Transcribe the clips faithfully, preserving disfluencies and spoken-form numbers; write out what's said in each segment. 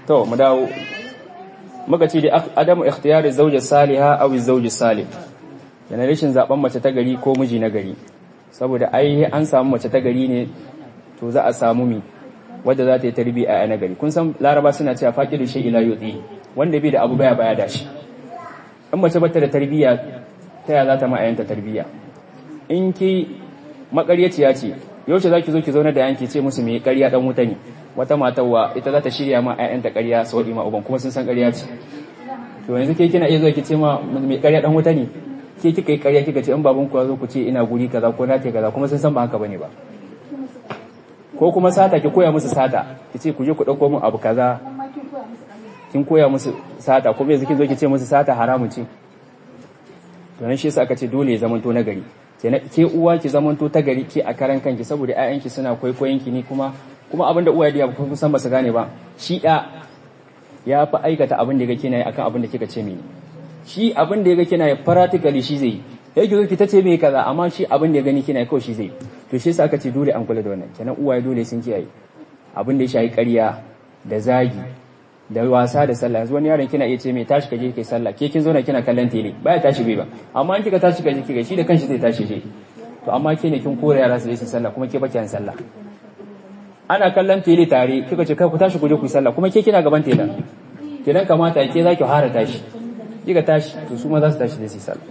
to mu dawo muka ce da adamu ikhtiyari zawji salihah aw zawji salih yana rashin zaben mace ta gari ko miji na gari saboda ai an samu mace ta gari ne to za a samu mi wadda za ta yi tarbiya a na gari kun san laraba suna cewa faqidu shay ila yuti wanda bai da abu baya baya da shi in mace bata da tarbiya ta ya za ta ma ayanta tarbiya in ki makaryaciya ce yaushe zaki zo ki zauna da yanki ce musu me ƙarya dan wuta ne wata matarwa ita za ta shirya ma ayanta ƙarya saudi ma uban kuma sun san ƙarya ce to yanzu ke kina iya zo ki ce ma me ƙarya dan wuta ne ke kika yi ƙarya kika ce in baban ku ya zo ku ce ina guri kaza ko na te kaza kuma sun san ba haka bane ba ko kuma sata ki koya musu sata ki ce ku je ku dauko mun abu kaza kin koya musu sata kuma yanzu kin zo ki ce musu sata haramun ce to nan shi yasa aka ce dole ya zamanto na gari kenan ke uwa ki zamanto ta gari ke a karan kanki saboda ƴaƴanki suna kwaikwayon ki ne kuma kuma abinda uwa da ku san ba su gane ba shi da ya fi aikata abin da yake kina yi akan abin da kika ce mini shi abin da yake kina yi practically shi zai yake zo ki tace me kaza amma shi abin da ya gani kina yi kawai shi zai to shi yasa aka ce dole an kula da wannan kenan uwaye dole sun kiyaye abin da ya shayi ƙarya da zagi da wasa da sallah yanzu wani yaron kina iya ce mai tashi kaje kai sallah ke kin zauna kina kallon tele baya tashi bai ba amma in kika tashi kaje kika shi da kanshi zai tashi je to amma ke ne kin kore yara su je su sallah kuma ke baki an sallah ana kallon tele tare kika ce kai ku tashi ku je ku sallah kuma ke kina gaban tele kenan kamata ke zaki fara tashi kika tashi to su ma za su tashi da su sallah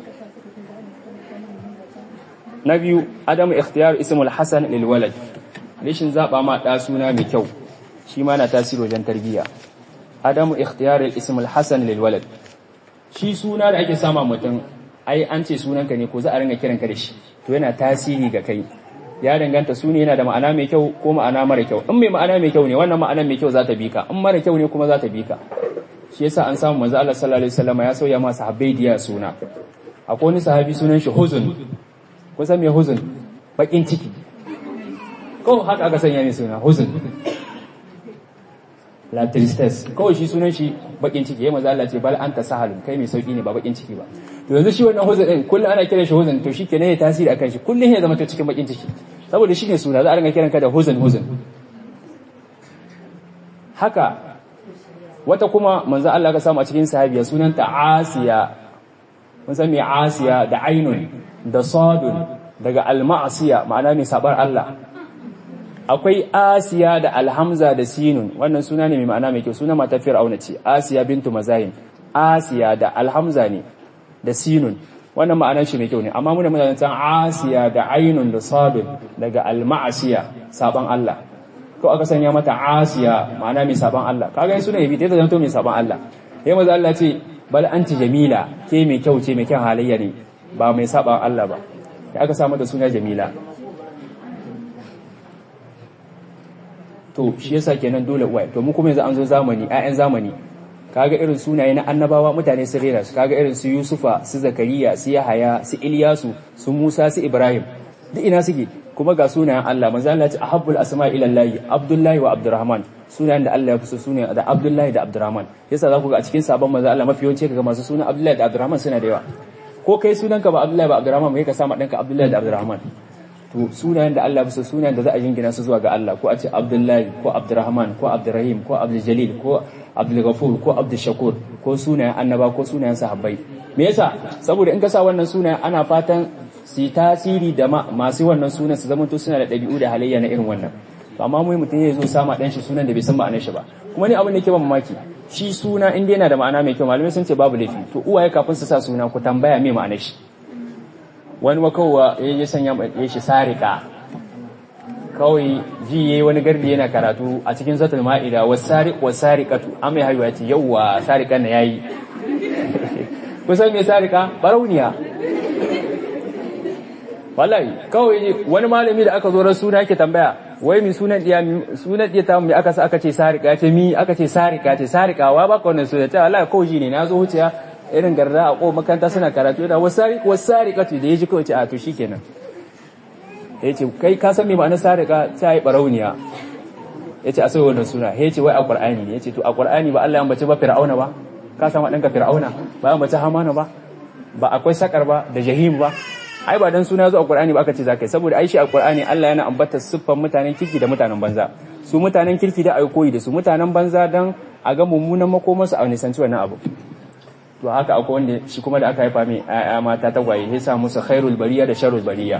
na biyu adamu ikhtiyar ismul hasan lil walad rishin zaba ma da suna mai kyau shi ma na tasiri wajen tarbiyya adamu ikhtiyar al-ism al-hasan lil walad shi suna da ake sama mutum ai an ce sunanka ne ko za a ringa kiranka da shi to yana tasiri ga kai ya danganta sune yana da ma'ana mai kyau ko ma'ana mara kyau in mai ma'ana mai kyau ne wannan ma'ana mai kyau za ta bi ka in mara kyau ne kuma za ta bi ka shi yasa an samu manzo Allah sallallahu alaihi wasallam ya sauya ma sahabbai diya suna akwai wani sahabi sunan shi huzun kun san me huzun bakin ciki ko haka aka sanya ne suna huzun la tristesse kawai shi sunan shi bakin ciki yayin manzo Allah ce bal anta sahalun kai mai sauki ne ba bakin ciki ba to yanzu shi wannan huzun din kullun ana kiran shi huzun to shikenan ya tasiri akan shi kullun ya zama to cikin bakin ciki saboda shi ne suna za a ringa kiran ka da huzun huzun haka wata kuma manzo Allah ka samu a cikin sahabiya sunanta Asiya mun san me Asiya da ainun da sadun daga al-ma'siya ma'ana mai sabar Allah akwai Asiya da alhamza da sinun wannan suna ne mai ma'ana mai kyau suna matar Fir'auna ce Asiya bintu Mazahim Asiya da alhamza ne da sinun wannan ma'anar shi mai kyau ne amma muna muna san Asiya da ainun da sadun daga al-ma'siya saban Allah ko aka sanya mata Asiya ma'ana mai saban Allah kaga suna yi ta zanto mai saban Allah yayin manzo Allah ce bal anti jamila ke mai kyau ce mai kyan halayya ne ba mai saban Allah ba da aka sa mata suna Jamila to shi yasa kenan dole uwaye to mu kuma yanzu an zo zamani ƴaƴan zamani kaga irin sunaye na annabawa mutane sun rera su kaga irin su Yusufa su Zakariya su Yahaya su Ilyasu su Musa su Ibrahim duk ina suke kuma ga sunayen Allah manzo Allah ya ce ahabbul asma'i ila Allah Abdullahi wa Abdurrahman sunayen da Allah ya fi so sunayen da Abdullahi da Abdurrahman yasa za ku ga a cikin sabon manzo Allah mafi yawanci kaga masu sunan Abdullahi da Abdurrahman suna da yawa ko kai sunanka ba Abdullahi ba Abdurrahman mai ka sama danka Abdullahi da Abdurrahman to sunayen da Allah bisa sunayen da za a jingina su zuwa ga Allah ko a ce Abdullahi ko Abdurrahman ko Abdurrahim ko Abdul Jalil ko Abdul Ghafur ko Abdul Shakur ko sunayen annaba ko sunayen sahabbai me yasa saboda in ka sa wannan sunayen ana fatan su tasiri da masu wannan sunan su zamanto suna da ɗabi'u da halayya na irin wannan to amma mu mutum ya zo sama dan shi sunan da bai san ma'anar shi ba kuma ni abin da yake ban mamaki shi suna inda yana da ma'ana mai kyau malamai sun ce babu laifi to uwaye kafin su sa suna ku tambaya me ma'anar shi wani makawa ya sanya ya shi sarika kawai ji yayi wani gardi yana karatu a cikin zatul ma'ida wasariq wasariqatu amma ya hayya ce yawa sarikan na yayi kusan me sarika barauniya wallahi kawai wani malami da aka zo ran suna yake tambaya wai mi sunan diya sunan diya ta mu aka sa aka ce sarika ce mi aka ce sarika ce sarikawa ba ka wannan sunan ta wallahi kawai ne nazo huciya irin garda a ko makanta suna karatu da wasariq wasariqatu da yaji kawai ce a to shikenan yace kai ka san me ma'anar sarika ta yi barauniya yace a sai wannan suna yace wai a qur'ani ne yace to a qur'ani ba Allah ya ambace ba fir'auna ba ka san wadanka fir'auna ba ya ambace hamana ba ba akwai sakar ba da jahim ba ai ba dan suna zo a qur'ani ba aka ce zakai saboda ai shi a qur'ani Allah yana ambata siffan mutanen kiki da mutanen banza su mutanen kirki da ayi koyi da su, mutanen banza dan a ga mummunan makomansu a nisanci wannan abu. To haka akwai wanda shi kuma da aka haifa mai ƴaƴa mata tagwaye sai sa musu khairul bariya da sharrul bariya.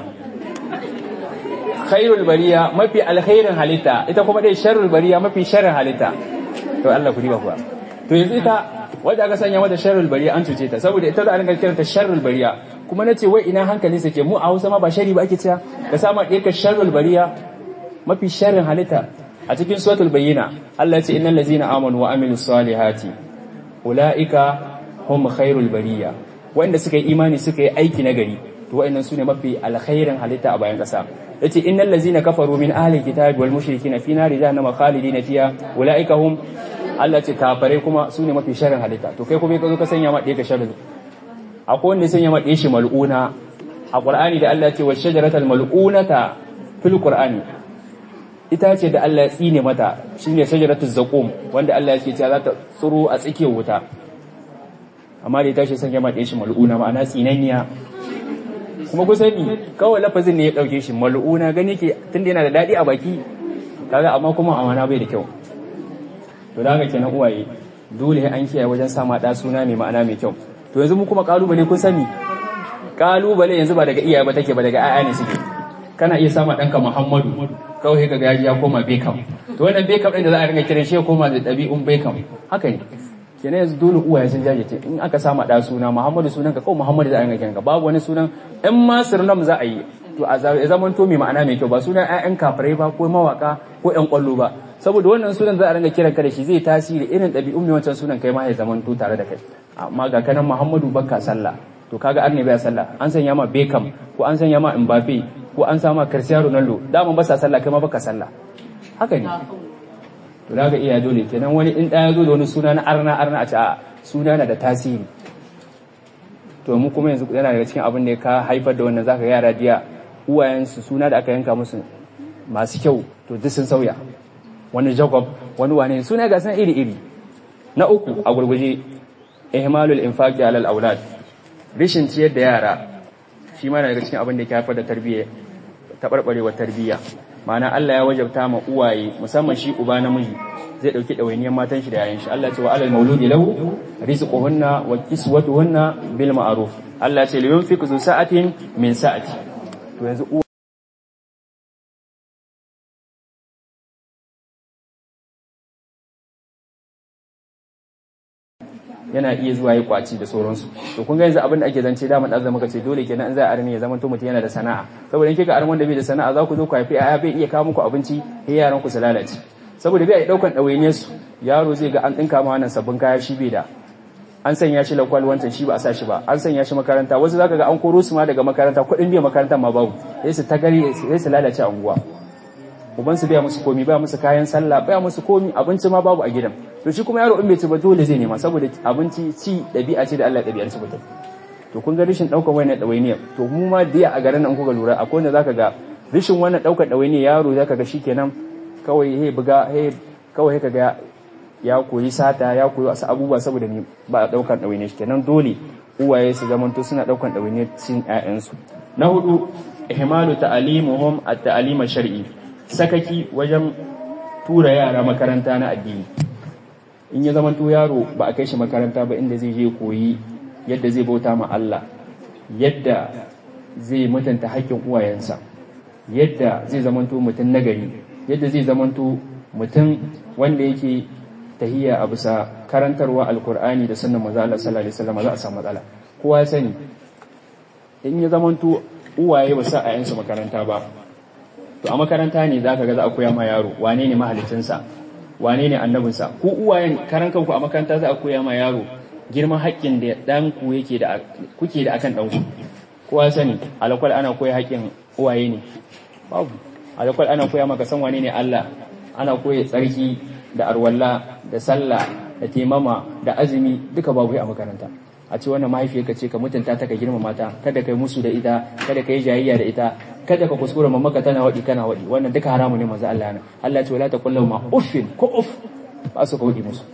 Khairul bariya mafi alkhairin halitta, ita kuma dai sharrul bariya mafi sharrin halitta. To Allah ku riba kuwa. To yanzu ita wanda aka sanya mata sharrul bariya an cuce ta, saboda ita da an ga kiranta sharrul bariya. Kuma nace wai ina hankalin sa ke, mu a Hausa ma ba shari ba ake cewa ka sama ɗaya ka sharrul bariya mafi sharrin halitta. A cikin suratul bayyina Allah ya ce innal ladzina amanu wa amilus salihati ulaika hum khairul bariya, wanda suka yi imani suka yi aiki nagari to wayannan sune mafi alkhairin halitta a bayan kasa. Yace innal ladzina kafaru min ahli kitabi wal mushrikina fi nari jahannama khalidina fiha ulaika hum, Allah ce kafare kuma sune mafi sharrin halitta. To kai kuma ka zo ka sanya ma ɗaya ka sharri. Akwai wanda ya sanya ma ɗaya shi mal'una a Qur'ani da Allah ya ce wa shajaratal mal'unata fil Qur'ani, ita ce da Allah ya tsine mata shine shajaratuz zaqum, wanda Allah ya ce za ta tsuro a tsakiyar wuta. Amma da ya tashi sanya ma ɗaya shi mal'una ma'ana tsinanniya. Kuma ku sani kawai lafazin ne ya dauke shi mal'una, gani ke tunda yana da dadi a baki kaga, amma kuma amana bai da kyau. To da haka kenan uwaye dole an kiyaye wajen sa ma da suna mai ma'ana mai kyau. To yanzu mu kuma kalubale kun sani, kalubale yanzu ba daga iyaye ba take ba daga ayya ne suke. Kana iya sama danka Muhammadu kawai kaga yaji ya koma Beckham. To wannan Beckham din da za a ringa kiran shi ya koma da dabi'un Beckham. Haka ne. Kenan yanzu dole uwaye sun jajirce, in aka sama da suna Muhammadu sunan ka kawai Muhammadu za a ringa kiranka, babu wani sunan in ma surnam za a yi to a zaman to mai ma'ana mai kyau, ba sunan ƴaƴan kafirai ba ko mawaka ko ƴan kwallo ba, saboda wannan sunan za a ringa kiranka da shi zai tasiri irin ɗabi'un mai wancan sunan kai ma ya zaman to tare da kai. Amma ga kanan Muhammadu bakka sallah, to kaga arne bai sallah, an sanya ma Beckham ko an sanya ma Mbappe ko an sama Cristiano Ronaldo, da mun ba sa sallah kai ma baka sallah. Haka ne. To daga iya dole kenan wani in ɗaya zo da wani suna na arna arna a ce a suna na da tasiri. To mu kuma yanzu yana daga cikin abin da ya ka haifar da wannan, zaka yara diya uwayensu suna da aka yanka musu masu kyau to duk sun sauya, wani Jacob wani wane suna ga san iri iri. Na uku a gurguje ihmalul infaqi alal aulad, rishin ciyar da yara shi ma daga cikin abin da ya haifar da tarbiyya, tabarbarewar tarbiyya. Ma'ana Allah ya wajabta ma uwaye musamman shi uba namiji zai dauki dawainiyar matan shi da yayin shi. Allah ya ce wa alal mauludi lahu rizquhunna wa kiswatuhunna bil ma'ruf. Allah ya ce li yunfiq zu sa'atin min sa'ati. To yanzu yana iya zuwa yi kwaci da sauransu. To kun ga yanzu abin da ake zance da mun azza muka ce dole kenan in za a arme ya zama to mutum yana da sana'a, saboda in kika arman da bai da sana'a za ku zo ku haifi aya bai iya kawo muku abinci sai yaran ku su lalace, saboda bai daukan dawainiyar su. Yaro zai ga an dinka ma wannan sabbin kaya shi bai da, an sanya shi lakwal wancan shi ba a sa shi ba, an sanya shi makaranta, wasu zaka ga an koro su ma daga makaranta kuɗin biyan makarantar ma babu, sai su tagari sai su lalace a unguwa. Uban su biya musu komi, biya musu kayan sallah, biya musu komi, abinci ma babu a gidan. To shi kuma yaro in bai ci ba dole zai nema, saboda abinci ci dabi'a ce da Allah ya dabi'arci mutum. To kun ga rishin daukar wannan dawainiya, to mu ma diya a garin nan kuka lura akwai wanda zaka ga rishin wannan daukar dawainiya, yaro zaka ga shikenan kawai he buga he kawai kaga ya koyi sata, ya koyi wasu abubuwa saboda ni ba a daukar dawainiya shi. Kenan dole uwaye su zamanto suna daukar dawainiya cin ƴaƴansu. Na hudu ihmalu ta'limuhum at-ta'lim shar'i, sakaki wajen tura yara makaranta na addini. In ya zama to yaro ba a kai shi makaranta ba inda zai je koyi yadda zai bauta ma Allah, yadda zai mutunta haƙƙin uwayensa, yadda zai zama to mutum nagari, yadda zai zama to mutum wanda yake tahiyya a bisa karantarwa alkur'ani da sunnar manzo Allah sallallahu alaihi wasallam, za a samu matsala. Kowa ya sani in ya zama to uwaye ba sa ayansu makaranta ba, to a makaranta ne zaka ga za a koya ma yaro wane ne mahalicinsa, wane ne annabinsa. ku uwayen karan kanku a makaranta za a koya ma yaro girman haƙƙin da ɗanku yake da kuke da akan ɗanku. Kowa sani alakwal ana koya haƙƙin uwaye ne babu, alakwal ana koya maka san wane ne Allah, ana koya tsarki da arwalla da sallah da temama da azumi duka babu a makaranta. A ce wannan mahaifiyarka ce ka mutunta ta, ka girmama ta, kada kai musu da ita, kada kai jayayya da ita, kada ka kuskura mamaka tana wadi kana wadi, wannan duka haramu ne manzo Allah. Allah ya ce wala taqullu ma uffin ko uff, ba su ka wadi musu,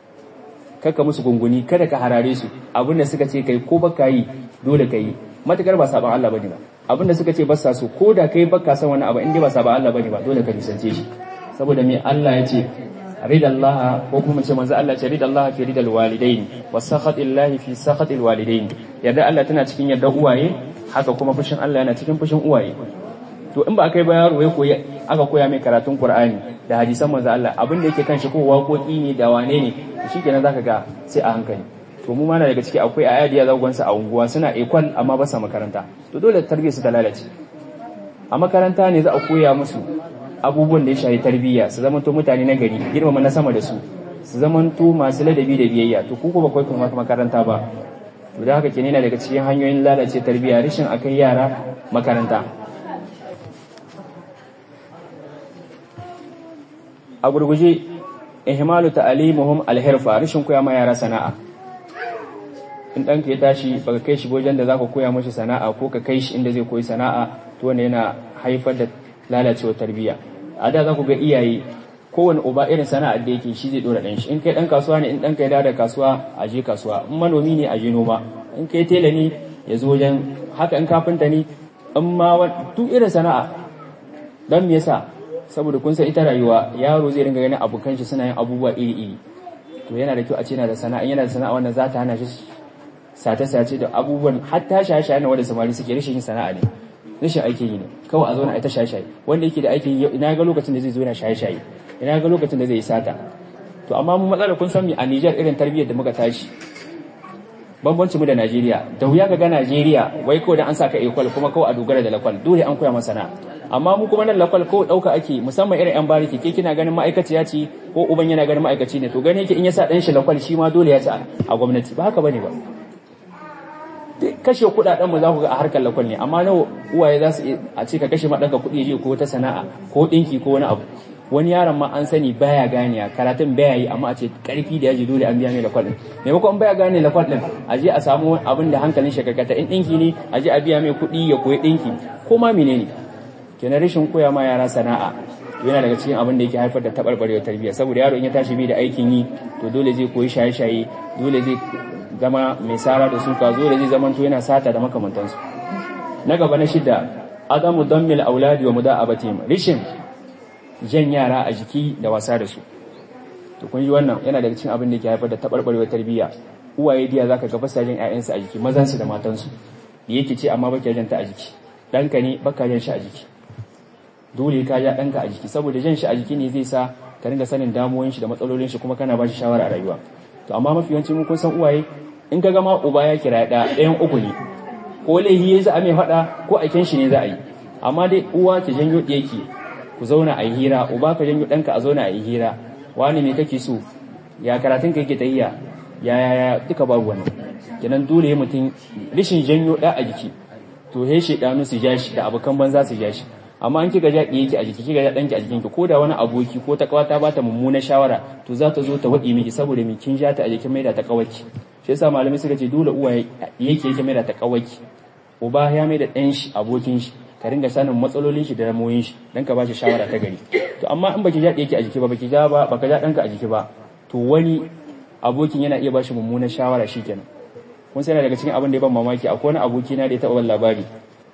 kaka musu gunguni, kada ka harare su. Abinda suka ce kai ko baka yi dole kai, matakar ba saban Allah bane ba. Abinda suka ce ba sa so ko da kai baka san wani abu in dai ba saban Allah bane ba dole ka nisance shi. saboda me Allah ya ce ridallaha ko kuma ce manzo Allah ce ridallaha fi ridal walidain wa sakhatillahi fi sakhatil walidain yarda Allah tana cikin yarda uwaye haka kuma fushin Allah yana cikin fushin uwaye to in ba kai ba yaro ya koyi aka koya mai karatun Qur'ani da hadisan manzo Allah abin da yake kan shi ko waƙoƙi ne da wane ne shikenan zaka ga sai a hankali to mu ma na daga ciki akwai ayadiya zagonsa a unguwa suna equal amma ba sa makaranta to dole tarbiyyar su ta lalace a makaranta ne za a koya musu abubuwan da ya shafi tarbiyya su zamanto mutane na gari girmama na sama da su su zamanto masu ladabi da biyayya to ku ko ba kai kuma makaranta ba to da haka kenan daga cikin hanyoyin lalace tarbiyya rishin akai yara makaranta a gurguje ihmalu ta'limuhum alhirfa rishin koya ma yara sana'a in ɗanka ya tashi baka kai shi wajen da zaka koya mashi sana'a ko ka kai shi inda zai koyi sana'a to wannan yana haifar da lalacewar tarbiyya a da za ku ga iyaye kowane uba irin sana'ar da yake shi zai dora ɗan shi in kai ɗan kasuwa ne in ɗanka ya dawo da kasuwa a je kasuwa in manomi ne a je noma in kai tela ne ya zo wajen haka in kafinta ne in ma duk irin sana'a dan me yasa saboda kun san ita rayuwa yaro zai ringa ganin abokan shi suna yin abubuwa iri iri to yana da kyau a ce yana da sana'a yana da sana'a wannan za ta hana shi sace-sace da abubuwan hatta shaye-shaye na wanda samari suke rashin yin sana'a ne rashin aikin yi ne kawai a zauna a ita shaye-shaye wanda yake da aikin yi ina ga lokacin da zai zo yana shaye-shaye ina ga lokacin da zai yi sata to amma mu matsalar kun san mi a Niger irin tarbiyyar da muka tashi bambanci mu da Najeriya da wuya ka ga Najeriya wai kawai da an saka ekwal kuma kawai a dogara da lakwal dole an koya masa sana'a amma mu kuma nan lakwal kawai dauka ake musamman irin yan bariki ke kina ganin ma'aikaciya ce ko uban yana ganin ma'aikaci ne to gane yake in ya sa dan shi lakwal shi ma dole ya ci a gwamnati ba haka bane ba kashe kudaden mu za ku ga a harkar lakwal ne amma nawa uwaye za su a ce ka kashe madanka kudi je ko ta sana'a ko dinki ko wani abu wani yaron ma an sani baya ganiya karatun baya yi amma a ce karfi da yaji dole an biya mai lakwal din maimakon baya gane lakwal din a je a samu abin da hankalin shi kakata in dinki ne a je a biya mai kudi ya koyi dinki ko ma menene kenan rashin koya ma yara sana'a yana daga cikin abin da yake haifar da tabarbarewar tarbiyya saboda yaro in ya tashi bai da aikin yi to dole zai koyi shaye-shaye dole zai zama mai sara da suka zo da zai zaman to yana sata da makamantansu na gaba na shida adamu dammil auladi wa muda'abatihim rishin jan yara a jiki da wasa da su to kun ji wannan yana daga cikin abin da yake haifar da tabarbarewar tarbiyya uwaye diya zaka ga fasa jan ƴaƴansu a jiki mazan su da matan su yake ce amma baka jan ta a jiki danka ne baka jan shi a jiki dole ka ja danka a jiki saboda jan shi a jiki ne zai sa ka ringa sanin damuwoyin shi da matsalolin shi kuma kana ba shi shawara a rayuwa to amma mafi yawanci mun kun san uwaye in ka gama uba ya kira da ɗayan uku ne ko laihi ya za a mai faɗa ko aiken shi ne za a yi amma dai uwa ta janyo ɗiyaki ku zauna a yi hira uba ka janyo ɗanka a zauna a yi hira wani me kake so ya karatun ka yake tahiya ya ya ya duka babu wani kenan dole mutum rishin janyo ɗa a jiki to he shedanu su ja shi da abokan banza su ja shi amma an kika ja ɗiyaki a jiki kika ja ɗanki a jikinki ko da wani aboki ko ta kawata ba ta mummunar shawara to za ta zo ta waɗi miki saboda me kin ja ta a jikin maida ta kawaki shi yasa malamai suka ce dole uwa yake yake mai da takawaki uba ya mai da ɗan shi abokin shi ka ringa sanin matsalolin shi da ramoyin shi dan ka bashi shawara ta gari to amma in baki ja yake a jiki ba baki ja ba baka ja ɗanka a jiki ba to wani abokin yana iya bashi mummunar shawara shikenan kun sai daga cikin abin da ya ban mamaki akwai wani aboki na da ya taɓa ban labari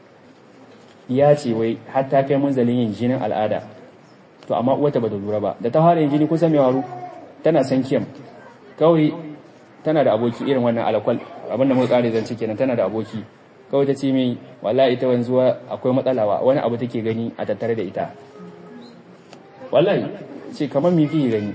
ya ce wai har ta kai munzalin yin jinin al'ada to amma uwata ba da lura ba da ta fara yin jini kusan me waru tana san kiyam kawai tana da aboki irin wannan alakwal abinda muka kare zance kenan tana da aboki kawai ta ce mai wallahi ita wanzuwa akwai matsalawa wani abu take gani a tattare da ita wallahi ce kamar me kike gani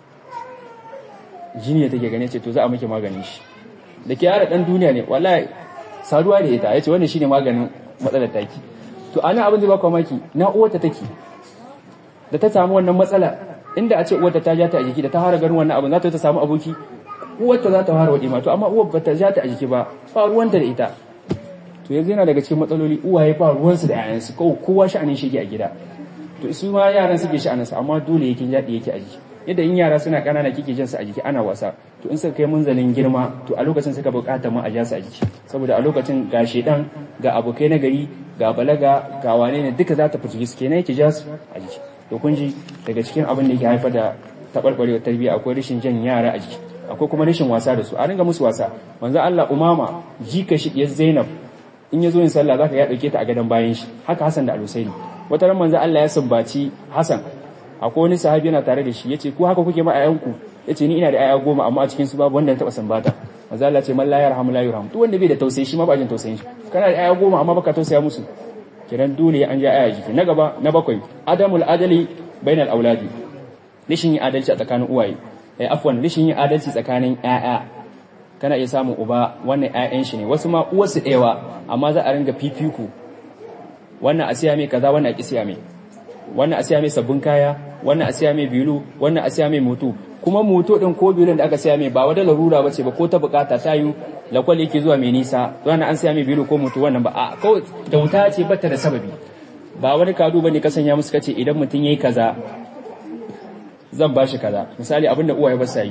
jini da take gani ce to za a miki maganin shi da ke yara dan duniya ne wallahi saduwa da ita yace wannan shine maganin matsalar taki to ana abin da ba ku maki na uwarta take da ta samu wannan matsala inda a ce uwarta ta ja ta a jiki da ta fara ganin wannan abin za ta ta samu aboki uwarta za ta fara waɗi ma to amma uwar ba ta ja ta a jiki ba ba ruwanta da ita to yanzu yana daga cikin matsaloli uwaye ba ruwansu da yayansu ko kowa sha'anin shi a gida to su ma yaran suke sha'anin su amma dole yake jaɗi yake a jiki yadda in yara suna ƙanana kike jin su a jiki ana wasa to in suka kai munzalin girma to a lokacin suka buƙata mu a ja su a jiki saboda a lokacin ga shedan ga abokai na gari ga balaga ga wane ne duka za ta fito su kenan yake ja su a jiki to kun ji daga cikin abin da yake haifar da taɓarɓarewar tarbiyya akwai rashin jan yara a jiki akwai kuma rashin wasa da su a ringa musu wasa manzo Allah umama jika shi ya Zainab in yazo yin sallah zaka ya dauke ta a gadan bayan shi haka Hassan da Al-Husaini wata ran manzo Allah ya sumbaci Hassan akwai wani sahabi yana tare da shi yace ku haka kuke ma ayyanku yace ni ina da ayya goma amma a cikin su babu wanda ya taba sambata manzo Allah ce man la yarhamu la yurham duk wanda bai da tausayi shi ma ba jin tausayin shi kana da ayya goma amma baka tausaya musu kiran dole an ja aya jiki na gaba na bakwai adamul adali bainal auladi rishin yin adalci a tsakanin uwaye eh afwan rishin yin adalci tsakanin ƴaƴa kana iya samun uba wannan ƴaƴan shi ne wasu ma uwarsu ɗewa amma za a ringa fifiku wannan a siya mai kaza wannan a ki siya mai wannan a siya mai sabbin kaya wannan a siya mai bilu wannan a siya mai moto kuma moto din ko bilun da aka siya mai ba wata larura bace ba ko ta bukata ta yi lakwal yake zuwa mai nisa wannan an siya mai bilu ko moto wannan ba a kawai kyauta ce bata da sababi ba wani kadu bane ka sanya musu kace idan mutun yayi kaza zan bashi kaza misali abinda uwaye ba sa yi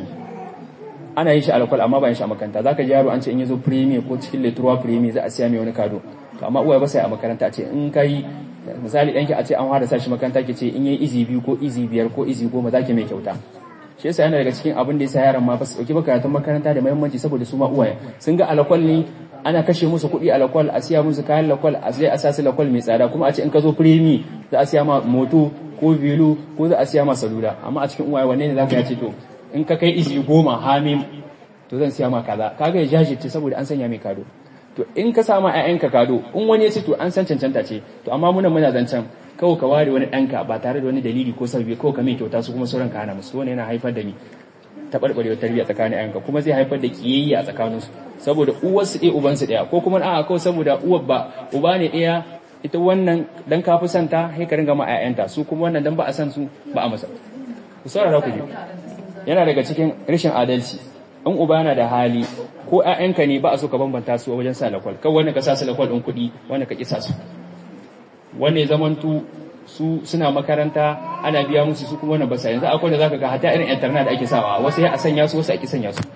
ana yin shi alkwal amma ba yin shi a makaranta zaka ji yaro an ce in yazo premier ko cikin letruwa premier za a siya mai wani kado to amma uwaye ba sa yi a makaranta a ce in kai misali danki a ce an fara sa shi makaranta ke ce in yayi izi biyu ko izi biyar ko izi goma zaki mai kyauta shi yasa yana daga cikin abin da yasa yaran ma ba su dauki karatun makaranta da muhimmanci saboda su ma uwaye sun ga alkwal ne ana kashe musu kuɗi alkwal a siya musu kayan lakwal a zai a sasu lakwal mai tsada kuma a ce in ka zo premier za a siya ma moto ko bilu ko za a siya ma salula amma a cikin uwaye wanne ne zaka ya ce to in ka kai izi goma hamim to zan siya ma kaza kaga ya jajirce saboda an sanya mai kado to in ka sama ƴaƴanka kado in wani ya ce to an san cancanta ce to amma muna muna zancan kawai ka ware wani ɗanka ba tare da wani dalili ko sababi kawai ka mai kyauta su kuma sauran ka hana musu wannan yana haifar da ni taɓarɓarewar tarbiyya tsakanin ƴaƴanka kuma zai haifar da kiyayya a tsakaninsu saboda uwarsu ɗaya ubansu ɗaya ko kuma a'a kawai saboda uwar ba uba ne ɗaya ita wannan dan ka fi santa sai ka ringa ma ƴaƴanta su kuma wannan dan ba a san su ba a masa ku saurara ku ji yana daga cikin rashin adalci in uba yana da hali ko ƴaƴanka ne ba a so ka bambanta su wajen sa lakwal kawai wanda ka sa su lakwal ɗin kuɗi wanda ka kisa su wanne zamantu su suna makaranta ana biya musu su kuma wannan ba sa yanzu akwai da zaka ga hatta irin internet da ake sawa wasu ya a sanya su wasu ake sanya su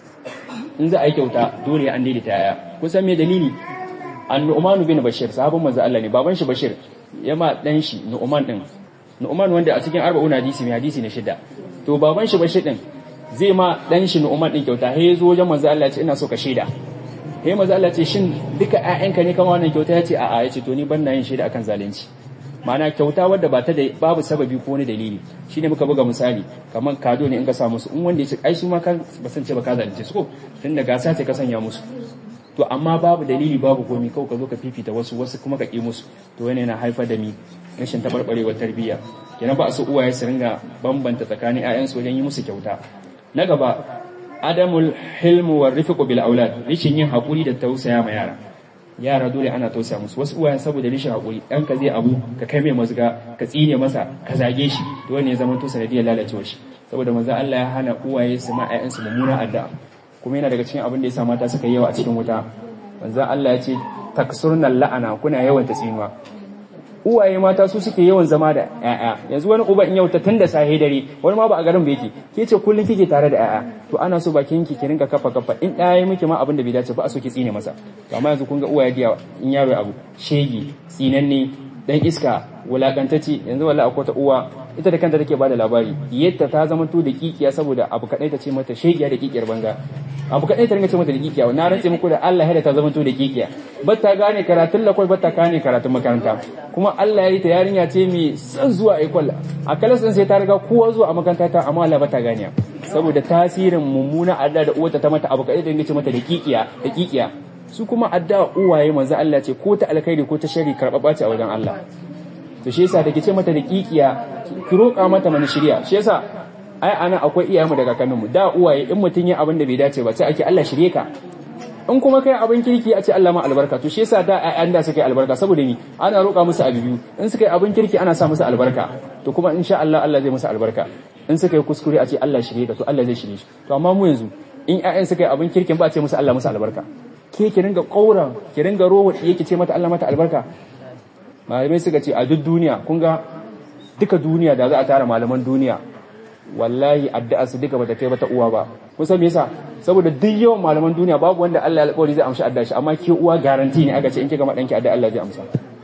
in za a yi kyauta dole an daidaita yaya kusan me dalili an-Nu'man bin Bashir sahabban manzo Allah ne baban shi Bashir yama dan shi Nu'man din Nu'man wanda a cikin arba'un hadisi mai hadisi na shida to baban shi Bashir din zai ma dan shi Nu'man din kyauta he zo wajen manzo Allah ya ce ina so ka shaida he manzo Allah ya ce shin duka ƴaƴanka ne kama wannan kyauta ya ce a'a ya ce to ni ban na yin shaida akan zalunci ma'ana kyauta wadda ba ta da babu sababi ko wani dalili shine muka buga misali kamar kado ne in ka sa musu in wanda ya ce ai su ma kan ba san ce ba ka zalunce su ko tunda gasa ce ka sanya musu to amma babu dalili babu komai kawai ka zo ka fifita wasu wasu kuma ka ki musu to wannan yana haifar da mi rashin tabarbarewar tarbiyya kenan ba a so uwaye su ringa bambanta tsakanin ƴaƴansu wajen yi musu kyauta na gaba adamul hilmu war rifqu bil aulad rishin yin hakuri da tausaya ma yara yara dole ana tausaya musu wasu uwayen saboda rishin hakuri dan ka zai abu ka kai mai mazga ka tsine masa ka zage shi to wannan ya zama to sanadiyar lalacewar shi saboda manzo Allah ya hana uwaye su ma ƴaƴansu mummuna addu'a kuma yana daga cikin abin da yasa mata suka yawa a cikin wuta manzo Allah ya ce taksurnal la'ana kuna yawan tsinuwa uwaye mata su suke yawan zama da ƴaƴa yanzu wani uba in yau ta tunda sahe dare wani ma ba a garin ba yake ke ce kullun kike tare da ƴaƴa to ana so bakin ki ki rinka kafa kafa in ɗaya miki ma abin da bai dace ba a so ki tsine masa to amma yanzu kun ga uwaye diya in yaro abu shegi tsinanne dan iska wulakantacce yanzu wallahi akwai ta uwa ita da kanta take bada labari yadda ta zama to da kikiya saboda abu kadai ta ce mata shegiya da kikiyar banza abu kadai ta ringa ce mata da kikiya na rantse muku da Allah ya da ta zama to da kikiya batta gane karatun lakwai batta gane karatun makaranta kuma Allah ya yi ta yarinya ce mai san zuwa ikwal a kalas din sai ta riga kowa zuwa a makaranta ta amma Allah bata gane saboda tasirin mummuna adda da uwata ta mata abu kadai ta ringa ce mata da kikiya da kikiya su kuma adda uwaye manzo Allah ce ko ta alkhairi ko ta shari karbaba ce a wajen Allah to shi yasa take ce mata da kikiya ki roƙa mata mana shirya shi yasa ai ana akwai iyayenmu daga kaninmu da uwaye in mutun yin abin da bai dace ba sai ake Allah shirye ka in kuma kai abin kirki a ce Allah ma albarka to shi yasa da ayyan da suka yi albarka saboda ni ana roƙa musu abi biyu in suka yi abin kirki ana sa musu albarka to kuma insha Allah Allah zai musu albarka in suka yi kuskure a ce Allah shirye ka to Allah zai shirye shi to amma mu yanzu in ayyan suka yi abin kirkin ba a ce musu Allah musu albarka ke ki ringa ƙaura ki ringa rowa yake ce mata Allah mata albarka malamai suka ce a duk duniya kun ga duka duniya da za a tara malaman duniya wallahi addu'a su duka bata kai bata uwa ba kun san me yasa saboda duk yawan malaman duniya babu wanda Allah ya alƙawari zai amshi addu'a shi amma ke uwa garanti ne aka ce in kika ma danki addu'a Allah zai amsa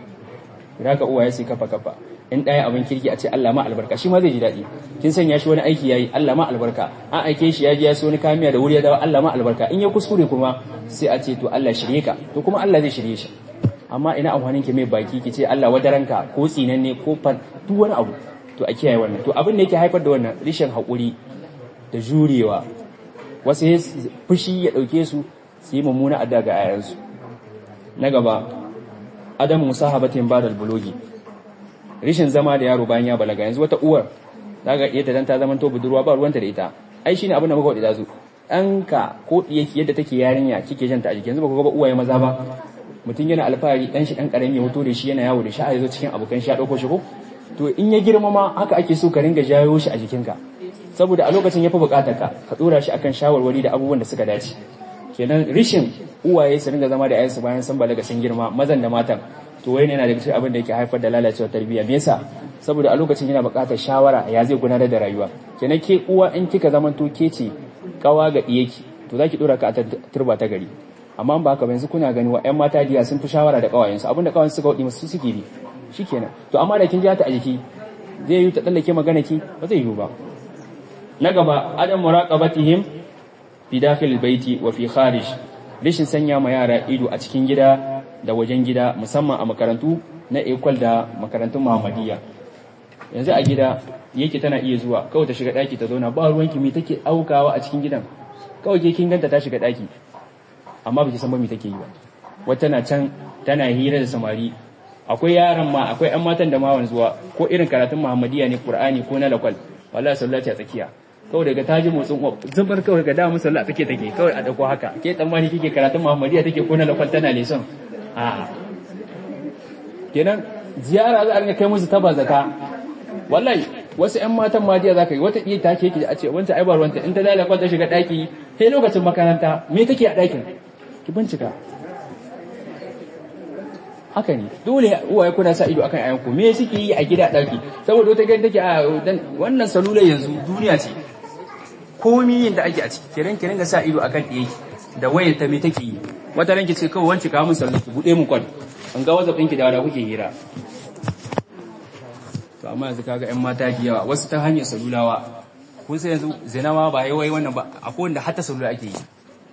idan ka uwa ya sai kafa kafa in daya abin kirki a ce Allah ma albarka shi ma zai ji dadi kin sanya shi wani aiki yayi Allah ma albarka an aike shi ya ji ya so wani kamiya da wuri ya dawo Allah ma albarka in ya kuskure kuma sai a ce to Allah shirye ka to kuma Allah zai shirye shi amma ina amfanin ki mai baki ki ce Allah wadaranka ko tsinanne ko fan duk wani abu to a kiyaye wannan. To abin da yake haifar da wannan rishin haƙuri da jurewa, wasu fushi ya ɗauke su su yi mummuna adda ga ayansu. Na gaba, adamu musahabatin badal bulogi, rishin zama da yaro bayan ya balaga. Yanzu wata uwar daga iya ta dan ta zama to budurwa ba ruwanta da ita, ai shine abin da muka wadi da su ɗanka ko ɗiyaki yadda take yarinya kike janta a jiki. Yanzu ba ku ga uwaye maza ba, mutum yana alfahari dan shi dan karami ya hoto da shi yana yawo da shi a yazo cikin abokan shi ya dauko shi ko, to in ya girma ma haka ake so ka ringa jayo shi a jikinka, saboda a lokacin yafi bukatar ka ka dora shi akan shawarwari da abubuwan da suka dace. Kenan rishin uwaye su ringa zama da ayyansu bayan sun balaga sun girma, mazan da matan, to wai yana daga cikin abin da yake haifar da lalacewar tarbiyya. Me yasa? Saboda a lokacin yana bukatar shawara ya zai gudanar da rayuwa. Kenan ke uwa in kika zamanto ke ce kawa ga diyeki, to zaki dora ka a turba ta gari. Amma ba haka ba, yanzu kuna gani wa ƴan mata diya sun fi shawara da kawayensu, abinda kawayensu suka wadi musu suke bi shikenan. To amma da kin ji ta a jiki zai yi ta tsallake magana ki, ba zai yi ba. Na gaba, adam muraqabatihim fi dakhil baiti wa fi kharij, rishin sanya ma yara ido a cikin gida da wajen gida, musamman a makarantu na ekwal da makarantun Muhammadiyya. Yanzu a gida yake tana iya zuwa kawai ta shiga daki ta zauna, ba ruwanki me take aukawa a cikin gidan, kawai ke kin ganta ta shiga daki amma baki san ba me take yi ba. Wata na can tana hira da samari, akwai yaran ma, akwai ƴan matan da ma wanzuwa ko irin karatun Muhammadiyya ne, Qur'ani ko na lakwal, wallahi sallati a tsakiya, kawai daga taji motsin zubar kawai ga damu sallah take take kawai a dako haka. Ke tsammani kike karatun Muhammadiyya take ko na lakwal tana leson? A kenan ziyara za a ringa kai musu ta bazata. Wallahi wasu ƴan matan madiya zaka yi, wata iya take yake a ce wanda ai ba ruwanta, in ta lalaka ta shiga daki sai lokacin makaranta me take a dakin ki bincika. Haka ne, dole uwaye kuna sa ido akan ayanku me suke yi a gida daki, saboda wata gani take a wannan salula yanzu duniya ce, komai yin da ake a ciki kiran kiran ga sa ido akan ɗiyaki da wayar ta me take yi. Wata ranki ce kawai wanci ka mun sallah ki bude mun kwal an ga whatsapp ɗinki da wada kuke hira. To amma yanzu kaga ƴan mata da yawa wasu ta hanyar salulawa, kun sai yanzu zinawa ba yayi wai wannan ba, akwai wanda hatta salula ake yi.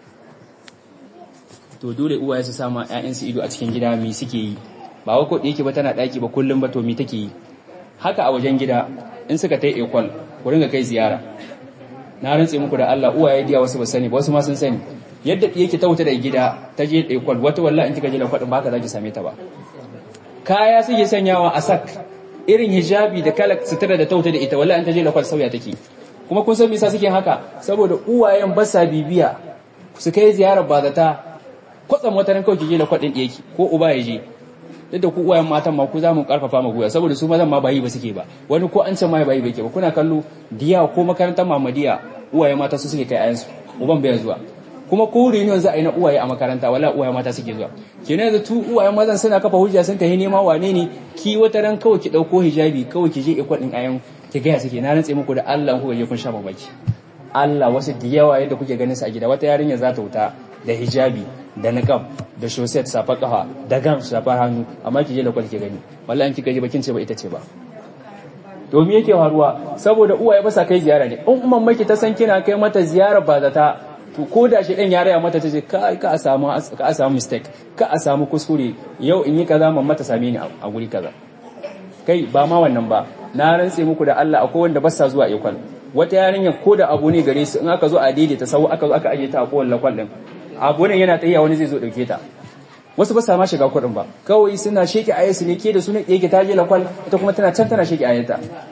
To dole uwaye su sama ƴaƴansu ido a cikin gida me suke yi, ba wai ko da yake ba tana daki ba kullum ba, to me take yi. Haka a wajen gida in suka tai ekwal ku ringa kai ziyara. Na rantse muku da Allah uwaye diya wasu ba sani ba, wasu ma sun sani. Yadda yake ta wuta da gida ta je ekwal, wata wallahi in kika je lakwadin ba ka zaki same ta ba. Kaya suke sanyawa a sak, irin hijabi da kala sutura da ta wuta da ita, wallahi in ta je lakwal sauya take. Kuma kun san me yasa suke haka? Saboda uwayen ba sa bibiya su kai ziyarar bazata, kwatsam wata ran kawai je lakwadin ɗiyaki ko uba ya je. Duk da ku uwayen matan ma ku za mu karfafa mu goya, saboda su mazan ma bayi ba suke ba, wani ko an ce ma bayi ba ke ba. Kuna kallo diya ko makarantar Muhammadiyya uwaye mata su suke kai ayansu, uban bai zuwa. Kuma ko reunion za a yi na uwaye a makaranta, wala uwaye mata suke zuwa. Kenan yanzu tu uwaye mazan suna kafa hujja sun tahi nema wane ne, ki wata ran kawai ki dauko hijabi kawai ki je ekwal din ayan ki ga ya suke. Na rantse muku da Allah ku je kun sha babaki. Allah wasu da yawa yadda kuke ganin su a gida, wata yarinya za ta wuta da hijabi da niqab da shoset safa kafa da gam safa hannu, amma ki je da kwalke gani wallahi kika je bakin ce ba ita ce ba. To me yake faruwa? Saboda uwaye ba sa kai ziyara ne. In umman maki ta san kina kai mata ziyara ba zata, to ko da shi dan ya raya mata tace ka ka a samu ka a samu mistake, ka a samu kuskure, yau in yi kaza mamma ta same ni a guri kaza. Kai ba ma wannan ba, na rantse muku da Allah akwai wanda ba sa zuwa ekwal. Wata yarinya ko da abu ne gare su, in aka zo a daidaita sau aka zo aka aje ta a kowanne lakwal din, abu ne yana tsayiya wani zai zo dauke ta. Wasu ba sa ma shiga kuɗin ba, kawai suna sheki ayyansu ne, ke da sunan yake ta je lakwal, ita kuma tana can tana sheki ayyanta.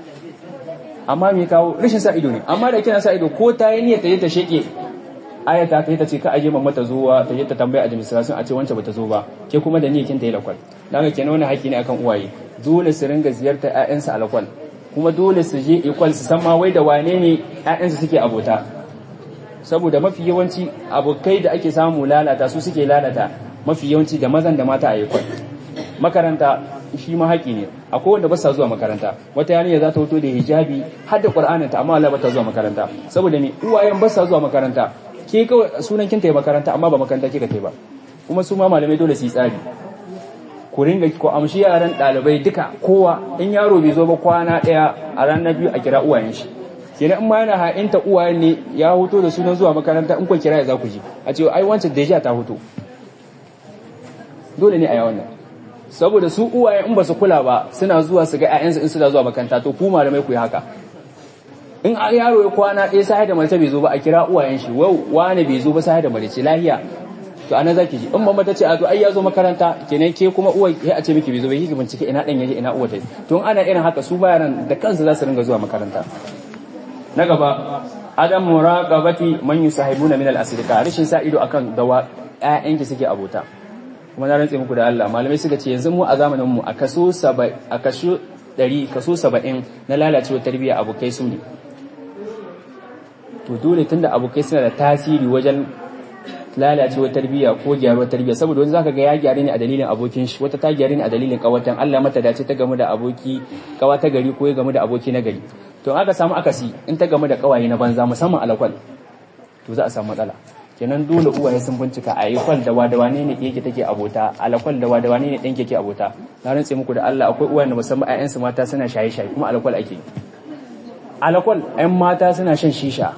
Amma me kawo rashin sa ido ne. Amma da kina sa ido, ko ta yi niyyar ta je ta sheki ayata ta yi ta ce ka aje mamma ta zuwa ta je ta tambaya administration a ce wance bata zo ba, ke kuma da niyyar kin ta yi lakwal. Dan haka kenan wannan haƙi ne akan uwaye, dole su ringa ziyartar ƴaƴansu a lakwal, kuma dole su je ekwal su san ma wai da wane ne ƴaƴansu suke abota. Saboda mafi yawanci abokai da ake samu lalata su suke lalata mafi yawanci da mazan da mata a ekwal. Makaranta shi ma haƙi ne, akwai wanda ba sa zuwa makaranta. Wata yarinya za ta fito da hijabi har da Qur'anin ta, amma Allah ba ta zuwa makaranta. Saboda me? Uwayen ba sa zuwa makaranta. Ke kawai sunan kin ta yi makaranta, amma ba makaranta kika ta ba. Kuma su ma malamai dole su yi tsari. Ku ringa ko amshi yaran ɗalibai duka, kowa in yaro bai zo ba kwana ɗaya a ranar biyu a kira uwayen shi. Kenan in ma yana ha'inta uwayen ne ya hoto da sunan zuwa makaranta, in kun kira ya za ku ji a ce ai wancan da ta hoto. Dole ne a yi wannan. saboda su uwaye in ba su kula ba suna zuwa su ga ƴaƴansu in suna zuwa makaranta to ku malamai ku yi haka in yaro ya kwana ɗaya sai da mace bai zo ba a kira uwayen shi wai wane bai zo ba sai da mace lahiya to ana zaki ji in mamma ta ce a to ai ya zo makaranta kenan ke kuma uwa ya a ce miki bai zo ba kike bincike ina dan yaje ina uwa ta to ana irin haka su bayaran da kansu za su ringa zuwa makaranta na gaba adam muraqabati man yusahibuna min al-asdiqa rashin sa ido akan dawa ƴaƴanki suke abota kuma na rantse muku da Allah malamai suka ce yanzu mu a zamanin mu a kaso saba'in a kaso ɗari kaso saba'in na lalacewar tarbiyya abokai su ne to dole tunda abokai suna da tasiri wajen lalacewar tarbiyya ko gyaruwar tarbiyya saboda wani zaka ga ya gyare ne a dalilin abokin shi wata ta gyare ne a dalilin kawatan Allah mata dace ta gamu da aboki kawa ta gari ko ya gamu da aboki na gari to aka samu akasi in ta gamu da kawaye na banza musamman alakwal to za a samu matsala kenan dole uwaye sun bincika a yi kwal da wadawane ne yake take abota alakwal da wadawane ne ɗanke yake abota na rantse muku da Allah akwai uwaye da musamman ƴaƴansu mata suna shaye-shaye kuma alakwal ake alakwal ƴan mata suna shan shisha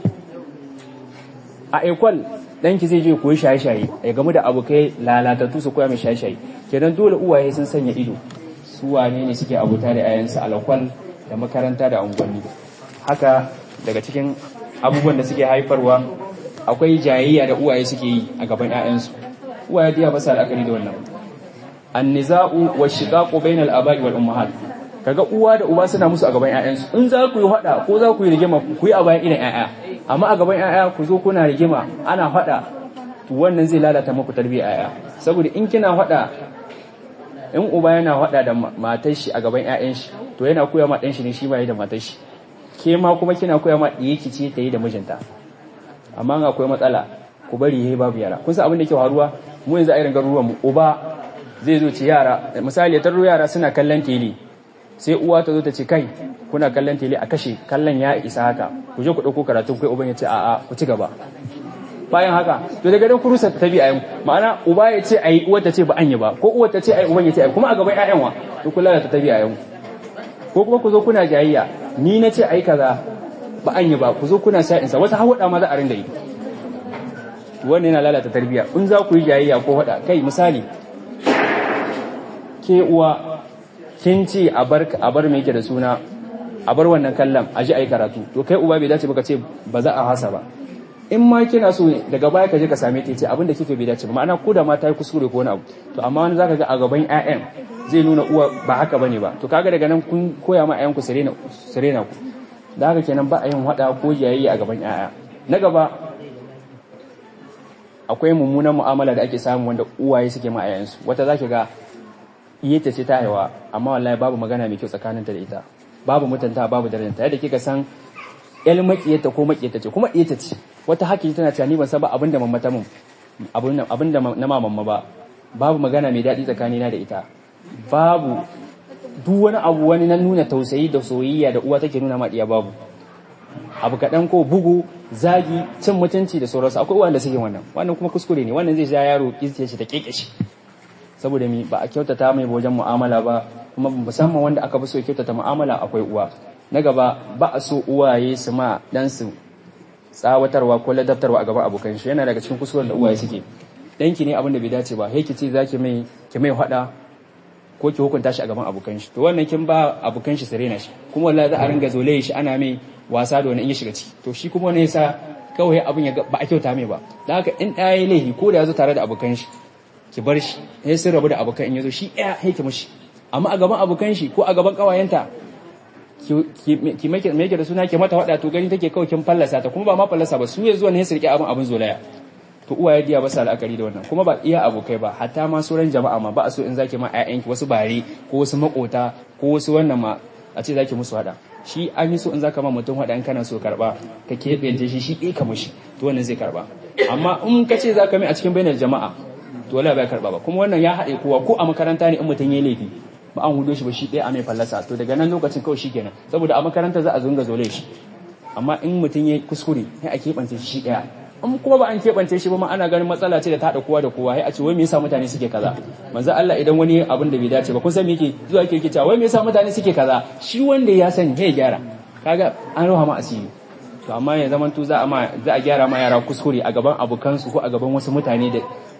a ekwal ɗanki zai je koyi shaye-shaye ya gamu da abokai lalatattu su koya mai shaye-shaye kenan dole uwaye sun sanya ido su wane ne suke abota da ƴaƴansu alakwal da makaranta da unguwanni haka daga cikin abubuwan da suke haifarwa akwai jayayya da uwaye suke yi a gaban ƴaƴansu uwaye da ba sa al'akari da wannan anniza'u washiqaqu bainal aba'i wal ummahat kaga uwa da uba suna musu a gaban ƴaƴansu in za ku yi hada ko za ku yi rigima ku yi a bayan idan ƴaƴa amma a gaban ƴaƴa ku zo kuna rigima ana hada to wannan zai lalata muku tarbiyyar ƴaƴa saboda in kina hada in uba yana hada da matar shi a gaban ƴaƴan shi to yana koya ma dan shi ne shi ba yi da matar shi ke ma kuma kina koya ma diyeki ce ta yi da mijinta amma ga akwai matsala ku bari yayi babu yara kun san abin da yake faruwa mu yanzu a irin garuruwan mu uba zai zo ci yara misali ya tarro yara suna kallon tele sai uwa ta zo ta ce kai kuna kallon tele a kashe kallon ya isa haka ku je ku dauko karatu kai uban ya ce a'a ku ci gaba bayan haka to daga dan kurusa ta bi ayan ma'ana uba ya ce ai uwar ta ce ba an yi ba ko uwar ta ce ai uban ya ce ai kuma a gaban ƴaƴan wa to kula da ta bi ayan ko kuma ku zo kuna jayayya ni na ce ai kaza ba an yi ba ku zo kuna sa insa wata hawada ma za a rinda yi wannan yana lalata tarbiyya in za ku yi jayayya ko hada kai misali ke uwa kin ce a bar a bar me yake da suna a bar wannan kallon a ji ai karatu to kai uba bai dace ba ka ce ba za a hasa ba in ma kina so daga baya ka je ka same ta ce abinda kike bai dace ba ma'ana ko da ma ta yi kuskure ko wani abu to amma wani zaka ga a gaban ƴaƴan zai nuna uwa ba haka bane ba to kaga daga nan kun koya ma ƴaƴan ku sirena sirena ku da haka kenan ba a yin hada ko jayayya a gaban ƴaƴa na gaba akwai mummunan mu'amala da ake samu wanda uwaye suke ma ƴaƴansu wata zaki ga iyata ce ta haihuwa amma wallahi babu magana mai kyau tsakaninta da ita babu mutunta babu darajanta yadda kika san ƴar makiyarta ko makiyarta ce kuma iyata ce wata hakiki tana cewa ni ban san ba abinda mamma ta mun abinda abinda na mamma ba babu magana mai daɗi tsakanina da ita babu duk wani abu wani na nuna tausayi da soyayya da uwa take nuna ma diya babu abu kaɗan ko bugu zagi cin mutunci da sauransu akwai wanda suke wannan wannan kuma kuskure ne wannan zai ja yaro kizce shi ta keke shi saboda mi ba a kyautata mai wajen mu'amala ba kuma musamman wanda aka fi so kyautata mu'amala akwai uwa na gaba ba a so uwaye su ma dan su tsawatarwa ko ladabtarwa a gaban abokan shi yana daga cikin kuskuren da uwaye suke danki ne abin da bai dace ba sai ki ce zaki mai ki mai hada ko ki hukunta shi a gaban abokan shi to wannan kin ba abokan shi sirena shi kuma wallahi za a ringa zolaye shi ana mai wasa da wani in ya shiga ciki to shi kuma ne yasa kawai abin ya ba a kyauta mai ba dan haka in ɗaya laifi ko da ya zo tare da abokan shi ki bar shi sai sun rabu da abokan in yazo shi ɗaya sai ki mushi amma a gaban abokan shi ko a gaban kawayenta ki ki make da suna ki mata wada to gani take kawai kin fallasa ta kuma ba ma fallasa ba su ya zuwa ne su rike abin abin zolaya to uwaye diya ba sa la'akari da wannan kuma ba iya abokai ba hatta ma sauran jama'a ma ba a so in zaki ma ƴaƴanki wasu bare ko wasu makota ko wasu wannan ma a ce zaki musu hada shi an yi so in zaka ma mutum hada in kana so karba ka keɓe shi shi ɗaya ka mushi to wannan zai karba amma in ka ce zaka mai a cikin bainar jama'a to wala bai karba ba kuma wannan ya haɗe kowa ko a makaranta ne in mutum yayi laifi ba an hudo shi ba shi ɗaya a mai fallasa to daga nan lokacin kawai shi kenan saboda a makaranta za a zunga zole shi amma in mutum yayi kuskure sai a keɓance shi ɗaya in kuma ba an keɓance shi ba ma ana ganin matsala ce da ta haɗa kowa da kowa sai a ce wai me yasa mutane suke kaza manzo Allah idan wani abin da bai dace ba kun san me yake zuwa yake yake cewa wai me yasa mutane suke kaza shi wanda ya sani ya gyara kaga an rawa ma asiri to amma ya zaman tu za a ma za a gyara ma yara kuskure a gaban abokansu ko a gaban wasu mutane da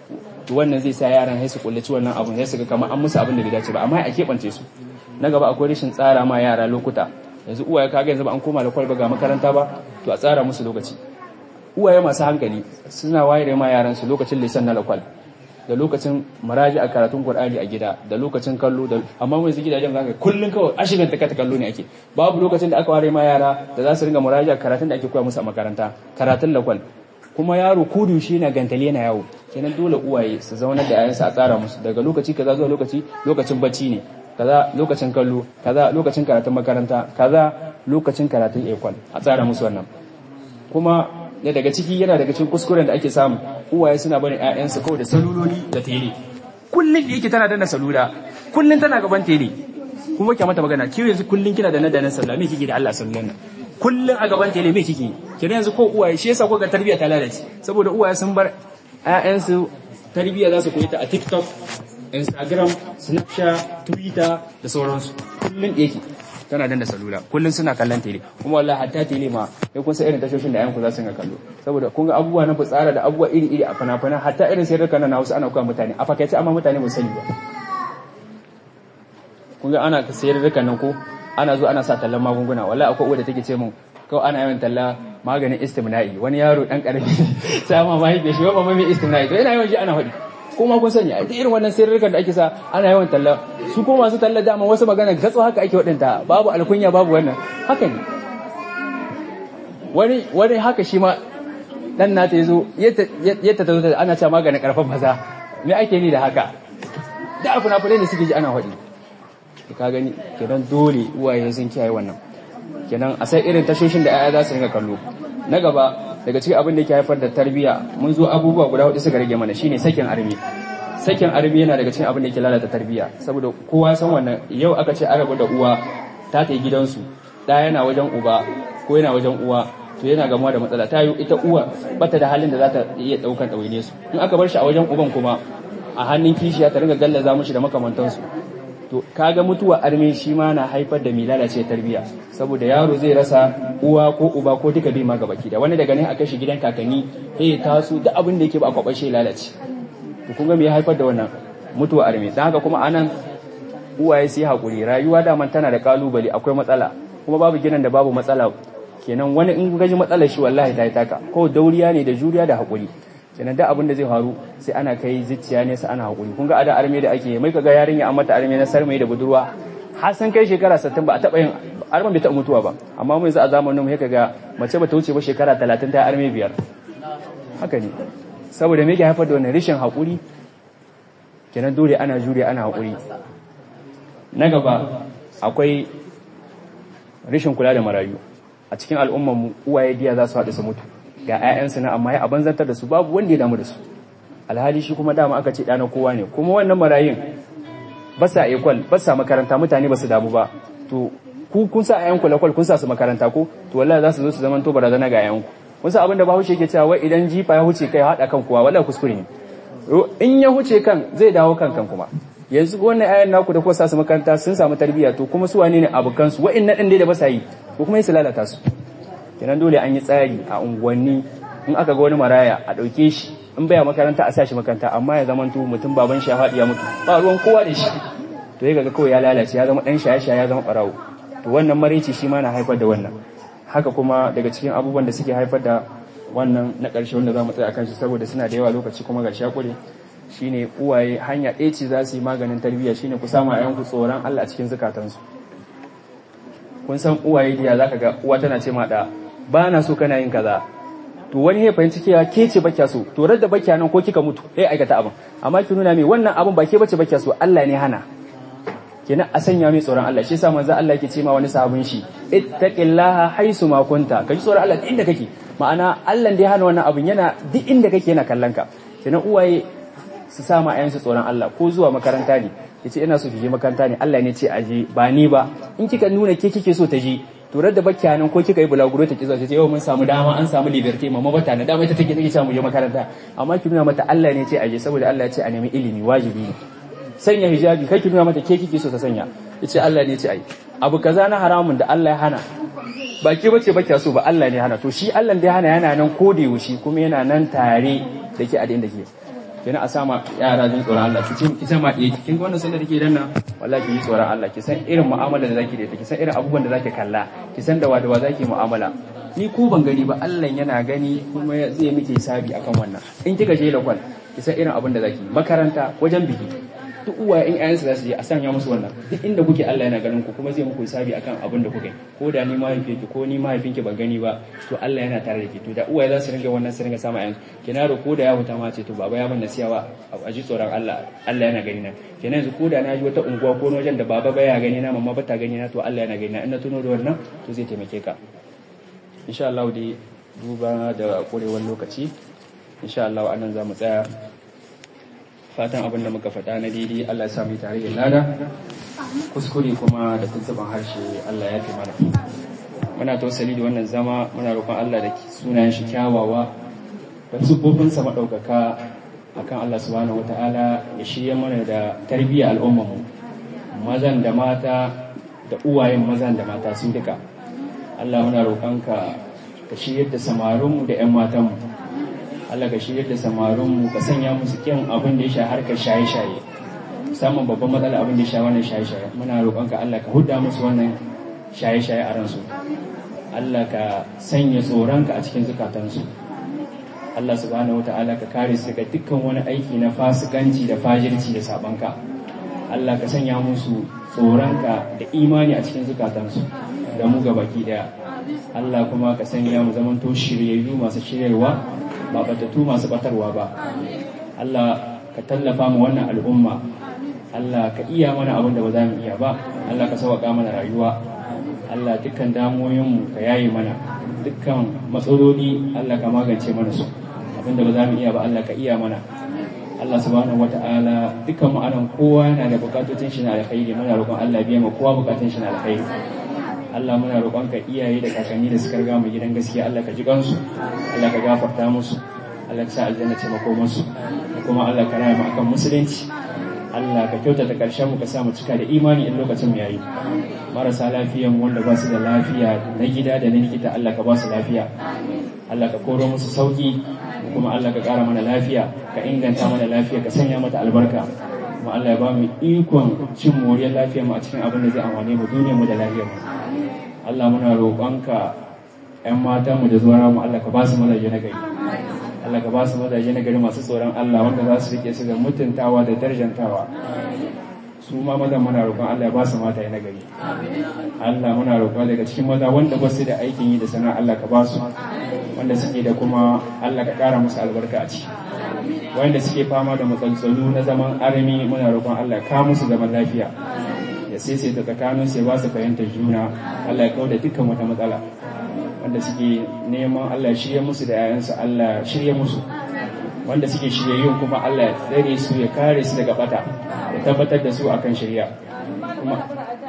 to wannan zai sa yaran sai su kullaci wannan abun sai su ga kamar an musu abin da bai dace ba amma a keɓance su. Na gaba akwai rashin tsara ma yara lokuta. Yanzu uwaye kaga yanzu ba an koma lakwal ba ga makaranta ba to a tsara musu lokaci. Uwaye masu hankali suna wayar ma yaran su lokacin lisan na lakwal da lokacin maraji a karatun Qur'ani a gida da lokacin kallo da amma mun yanzu gidajen zaka kullun kawai ashirin ta kata kallo ne ake babu lokacin da aka ware ma yara da za su ringa maraji a karatun da ake koya musu a makaranta karatun lakwal kuma yaro kudu shi na gantali yana yawo kenan dole uwaye su zauna da yayansu a tsara musu daga lokaci kaza zuwa lokaci lokacin bacci ne kaza lokacin kallo kaza lokacin karatun makaranta kaza lokacin karatun ekwal a tsara musu wannan. Kuma da daga ciki yana daga cikin kuskuren da ake samu uwaye suna barin ƴaƴansu kawai da saluloli da tele kullun da yake tana danna salula kullun tana gaban tele kuma ke mata magana kiyo yanzu kullun kina da nan sallah me kike da Allah sallan nan kullun a gaban tele me kike kina yanzu ko uwaye shi yasa ko ga tarbiyya ta lalace saboda uwaye sun bar ƴaƴansu tarbiyya za su koyi ta a TikTok, Instagram, Snapchat, Twitter da sauransu kullun da yake tana danna salula kullun suna kallon tele kuma wallahi hatta tele ma sai kun san irin tashoshin da ayanku za su ga kallo saboda kun ga abubuwa na fitsara da abubuwa iri iri a fana-fana hatta irin sayar da na Hausa ana koya mutane a fakaice amma mutane ba sani ba. Kun ga ana sayar da nan ko ana zo ana sa tallan magunguna wallahi akwai uwa da take ce mun kawai ana yawan talla maganin istimna'i wani yaro dan karami sai amma mai bai shi ba mai istimna'i to yana yawan ji ana faɗi kuma kun sani a irin wannan sirrikan da ake sa ana yawan talla su kuma masu talla dama wasu magana gatso haka ake wadanta babu alkunya babu wannan haka ne wani wani haka shi ma dan nata yazo yadda ta zo ana cewa maganin karfan maza me ake ni da haka da abu na fure ne suke ji ana faɗi ka gani kenan dole uwaye sun kiyaye wannan kenan a sai irin tashoshin da ayya za su ringa kallo. Na gaba daga cikin abin da yake haifar da tarbiyya mun zo abubuwa guda hudu suka rage mana shine sakin armi. Sakin armi yana daga cikin abin da yake lalata tarbiyya saboda kowa san wannan yau aka ce arabu da uwa ta tayi gidansu da yana wajen uba ko yana wajen uwa to yana gamuwa da matsala ta yi ita uwa bata da halin da za ta iya daukan dawaine su in aka bar shi a wajen uban kuma a hannun kishiya ta ringa gallaza mushi da makamantansu to kaga mutuwa armi shi ma na haifar da milalace tarbiyya saboda yaro zai rasa uwa ko uba ko duka bai ma gabaki da wani daga nan aka shi gidan kakanni eh taso duk abin da yake ba kwabashe lalace to kun ga me ya haifar da wannan mutuwa armi dan haka kuma anan uwaye sai hakuri rayuwa da man tana da kalubale akwai matsala kuma babu gidan da babu matsala kenan wani in gaji matsalar shi wallahi ta yi taka ko dauriya ne da juriya da hakuri kenan da abin da zai faru sai ana kai zuciya ne sai ana hakuri kun ga ada arme da ake mai kaga yarinya an mata arme na sarmai da budurwa har san kai shekara sittin ba a taba yin arman bai taba mutuwa ba amma mun yanzu a zamanin mu kaga mace ba ta wuce ba shekara talatin ta arme biyar haka ne saboda me yake haifar da wannan rashin hakuri kenan dole ana jure ana hakuri. Na gaba akwai rashin kula da marayu a cikin al'ummar mu uwaye diya za su haɗu su mutu ga ƴaƴansu na amma ya abanzantar da su babu wanda ya damu da su alhali shi kuma dama aka ce ɗana kowa ne kuma wannan marayun ba sa ekwal ba sa makaranta mutane ba su damu ba to ku kun sa ƴaƴanku lakwal kun sa su makaranta ko to wallahi za su zo su zaman to barazana ga ƴaƴanku kun sa abin da Bahaushe yake cewa wai idan jifa ya huce kai haɗa kan kowa wallahi kuskure ne in ya huce kan zai dawo kan kan kuma yanzu wannan ƴaƴan naku da kuka sa su makaranta sun samu tarbiyya to kuma su wane ne abokan su wa'annan din da ba sa yi ko kuma su lalata su kenan dole an yi tsari a unguwanni in aka ga wani maraya a dauke shi in baya makaranta a sashi makaranta amma ya zama to mutum baban shi ya faɗi ya mutu ba ruwan kowa da shi to ya ga kawai ya lalace ya zama dan shaye-shaye ya zama barawo to wannan maraici shi ma na haifar da wannan haka kuma daga cikin abubuwan da suke haifar da wannan na ƙarshe wanda za mu tsaya kan shi saboda suna da yawa lokaci kuma ga shakure shine uwaye hanya ɗaya ce za su yi maganin tarbiyya shine ku samu ayanku tsoron Allah a cikin zakatansu kun san uwaye diya zaka ga uwa tana ce ma da ba na so kana yin kaza to wani ya fahimci cewa ke ce bakya so to radda bakya nan ko kika mutu eh aikata abin amma ki nuna mai wannan abin ba ke bace bakya so Allah ne hana kenan a sanya mai tsoron Allah shi yasa manzo Allah yake ce ma wani sahabin shi ittaqillaha haisu ma kunta kaji tsoron Allah duk inda kake ma'ana Allah da ya hana wannan abin yana duk inda kake yana kallon ka kenan uwaye su sa ma ayansu tsoron Allah ko zuwa makaranta ne yace ina so ki je makaranta ne Allah ne ce aje ba ni ba in kika nuna ke kike so ta je to radda bakya nan ko kika yi bulaguro ta kiza ce yau mun samu dama an samu liberty mama bata na dama ita take take cewa mu je makaranta amma ki nuna mata Allah ne ce aje saboda Allah ya ce a nemi ilimi wajibi ne sanya hijabi kai ki nuna mata ke kike so ta sanya yace Allah ne ce ai abu kaza na haramun da Allah ya hana ba ke bace bakya so ba Allah ne hana to shi Allah da ya hana yana nan ko da yaushe kuma yana nan tare da ke a da inda ke kenan a sama yara jin tsoron Allah ki ce ki san ma ɗaya kin ga wannan sallar da ke dan nan wallahi ki yi tsoron Allah ki san irin mu'amala da zaki da ita ki san irin abubuwan da zaki kalla ki san da wa da wa zaki mu'amala ni ko ban gani ba Allah yana gani kuma zai miki hisabi akan wannan in kika je lakwal ki san irin abin da zaki makaranta wajen biki duk uwaye in ayansu za su je a sanya musu wannan duk inda kuke Allah yana ganin ku kuma zai muku hisabi akan abin da kuke ko da ni mahaifinki ko ni mahaifinki ban gani ba to Allah yana tare da ki to da uwaye za su ringa wannan su ringa sama ayansu kina da ko da ya huta ma ce to baba ya ban nasiyawa a ji tsoron Allah Allah yana gani na kenan yanzu ko da na ji wata unguwa ko wajen da baba baya gani na mamma bata gani na to Allah yana gani na in na tuno da wannan to zai taimake ka insha Allah dai duba da korewar lokaci insha Allah anan za mu tsaya fatan abin da muka faɗa na daidai Allah ya sami tare da lada kuskure kuma da tuntuban harshe Allah ya fi mana muna tausali da wannan zama muna roƙon Allah da sunayen shi kyawawa da sufofinsa maɗaukaka akan Allah subhanahu wata'ala ya shirya mana da tarbiyyar al'ummarmu mazan da mata da uwayen mazan da mata su duka Allah muna roƙonka ka shiryar da samarinmu da 'yan matanmu Allah ka shiryar da samarinmu ka sanya musu kyan abin da ya sha harkar shaye-shaye musamman babban matsala abin da ya sha wannan shaye-shaye muna roƙonka Allah ka huda musu wannan shaye-shaye a ransu Allah ka sanya tsoronka a cikin zukatansu Allah subhanahu wata'ala ka kare su daga dukkan wani aiki na fasikanci da fajirci da sabanka Allah ka sanya musu tsoronka da imani a cikin zukatansu da mu ga baki daya Allah kuma ka sanya mu zamanto shiryayyu masu shiryarwa ba batattu masu batarwa ba Allah ka tallafa mu wannan al'umma Allah ka iya mana abin da ba za mu iya ba Allah ka sauƙa mana rayuwa Allah dukkan damoyinmu ka yaye mana dukkan matsaloli Allah ka magance mana su abin da ba za mu iya ba Allah ka iya mana Allah subhanahu wata'ala dukkan mu anan kowa yana da bukatun shi na alkhairi muna roƙon Allah biya ma kowa bukatun shi na alkhairi Allah muna roƙonka iyaye da kakanni da suka riga mu gidan gaskiya Allah ka ji kansu Allah ka gafarta musu Allah ka sa aljanna ce makomansu kuma Allah ka raya mu akan musulunci Allah ka kyautata karshen mu ka sa mu cika da imani in lokacin mu yayi marasa lafiyan wanda ba su da lafiya na gida da na likita Allah ka ba su lafiya Allah ka koro musu sauki kuma Allah ka ƙara mana lafiya ka inganta mana lafiya ka sanya mata albarka kuma Allah ya ba mu ikon cin moriyar lafiyar mu a cikin abin da zai amfane mu duniyar mu da lafiyar mu Allah muna roƙonka ƴan matan mu da zuwa mu Allah ka ba su mazaje na gari Allah ka ba su mazaje na gari masu tsoron Allah wanda za su rike su da mutuntawa da darjantawa su ma mazan muna roƙon Allah ya ba su mata na gari Allah muna roƙon daga cikin maza wanda ba su da aikin yi da sana'a Allah ka ba su wanda suke da kuma Allah ka ƙara musu albarka a ciki wanda suke fama da matsaltsalu na zaman armi muna roƙon Allah ka musu zaman lafiya ya saisaita tsakanin su ya ba su fahimtar juna Allah ya kauda dukkan wata matsala wanda suke neman Allah ya shirye musu da yayansu Allah shirye musu wanda suke shiryayyun kuma Allah ya tsare su ya kare su daga bata ya tabbatar da su akan shari'a kuma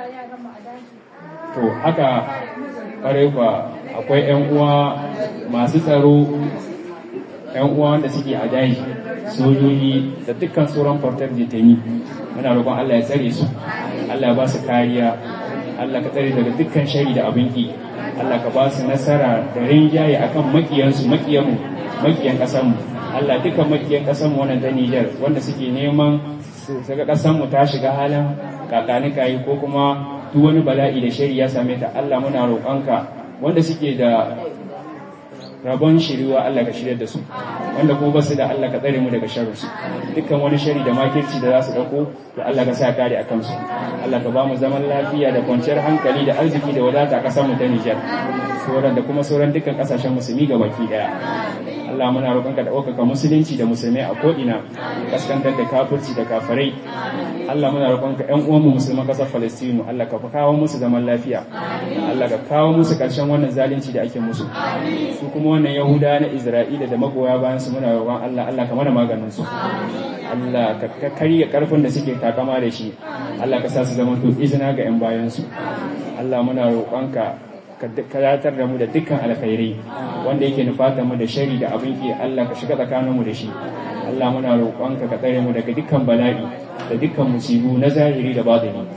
to haka ƙwarai kwa akwai ƴan uwa masu tsaro ƴan uwa wanda suke a daji sojoji da dukkan sauran fartar jitani muna roƙon Allah ya tsare su Allah ya ba su kariya Allah ka tsare daga dukkan shari da abinki Allah ka ba su nasara da rinjaye akan makiyansu makiyanmu makiyan ƙasarmu Allah dukkan makiyan ƙasarmu wannan ta Niger wanda suke neman su ga ƙasarmu ta shiga halin kakanikayi ko kuma duk wani bala'i da shari ya same ta Allah muna roƙonka wanda suke da rabon shiriwa Allah ka shirya da su wanda kuma basu da Allah ka tsare mu daga sharrinsu dukkan wani shari da makirci da za su dauko to Allah ka sa kare a kansu Allah ka ba mu zaman lafiya da kwanciyar hankali da arziki da wadata a kasar mu ta Niger sauran da kuma sauran dukkan kasashen musulmi gabaki daya Allah muna roƙonka da ɗaukaka musulunci da musulmai a ko'ina kaskantar da kafirci da kafirai Allah muna roƙonka ƴan uwanmu musulman ƙasar Falastinu Allah ka kawo musu zaman lafiya Allah ka kawo musu ƙarshen wannan zalunci da ake musu su kuma wannan Yahuda na Isra'ila da magoya bayan su muna roƙon Allah Allah ka mana maganin su Allah ka karya karfin da suke takama da shi Allah ka sa su zama to izina ga ƴan bayan su Allah muna roƙonka ka karatar da mu da dukkan alkhairai wanda yake nufata mu da shari da abin ki Allah ka shiga tsakanin mu da shi Allah muna roƙonka ka tsare mu daga dukkan bala'i da dukkan musibu na zahiri da batini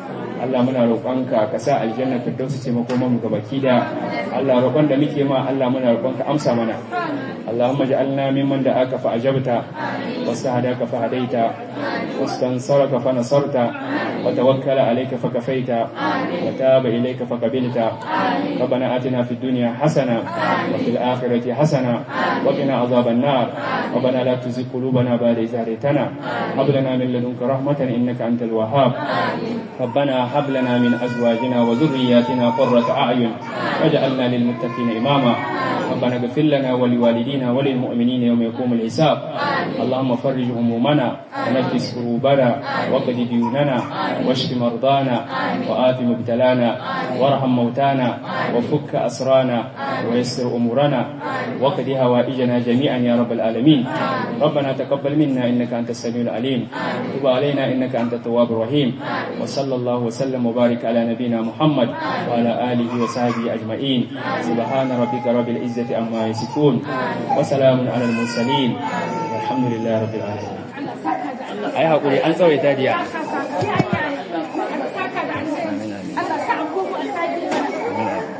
Allah muna roƙonka ka sa aljanna firdausi ce makoman mu gabaki da Allah roƙon da muke ma Allah muna roƙonka amsa mana Allahumma ja'alna mimman da'aka fa ajabta wastahadaka fa hadaita wastansaraka fa nasarta wa tawakkala alayka fa kafaita wa taba ilayka fa qabilta ربنا آتنا في الدنيا حسنة وفي الآخرة حسنة وقنا عذاب النار ربنا لا تزغ قلوبنا بعد إذ هديتنا هب لنا من لدنك رحمة إنك أنت الوهاب ربنا هب لنا من أزواجنا وذرياتنا قرة أعين واجعلنا للمتقين إماما ربنا اغفر لنا ولوالدينا وللمؤمنين يوم يقوم الحساب اللهم فرج همومنا ونفس كروبنا وقض ديوننا واشف مرضانا وآت مبتلانا وارحم موتانا وفك أسرانا ويسر أمورنا وقض هوائجنا جميعا يا رب العالمين ربنا تقبل منا إنك أنت السميع العليم تب علينا إنك أنت التواب الرحيم وصلى الله وسلم وبارك على نبينا محمد وعلى آله وصحبه أجمعين سبحان ربك رب العزة عما يصفون وسلام على المرسلين والحمد لله رب العالمين أي حقولي أنسى ويتاديا